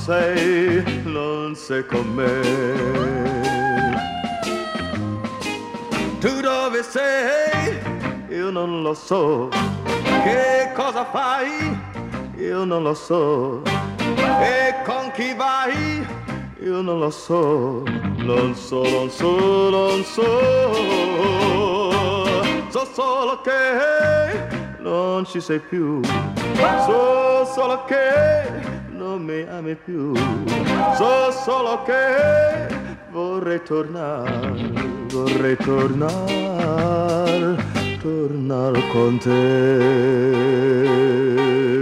non sei con me. Tu dove sei? Io non lo so. Che cosa fai? Io non lo so. E con chi vai? Io non lo so. Non so, non so, non so. So solo che non ci sei più. So solo che non mi ami più. So solo che vorrei tornare con te.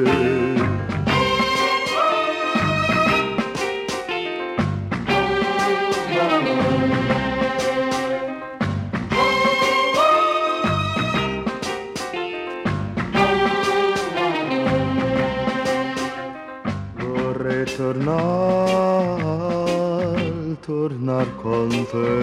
Vorrei tornar con te.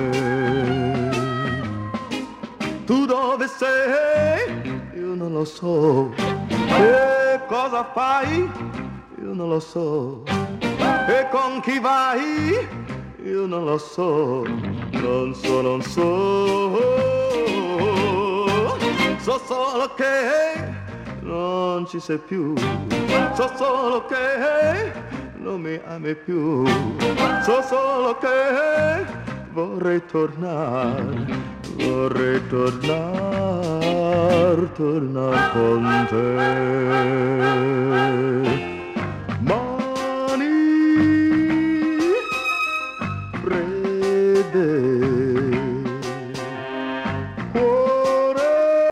Tu dove sei? Io non lo so. Che cosa fai? Io non lo so. E con chi vai? Io non lo so. Non so, non so. So solo che non ci sei più. So solo che non mi ami più. So solo che vorrei tornar con te. Mani fredde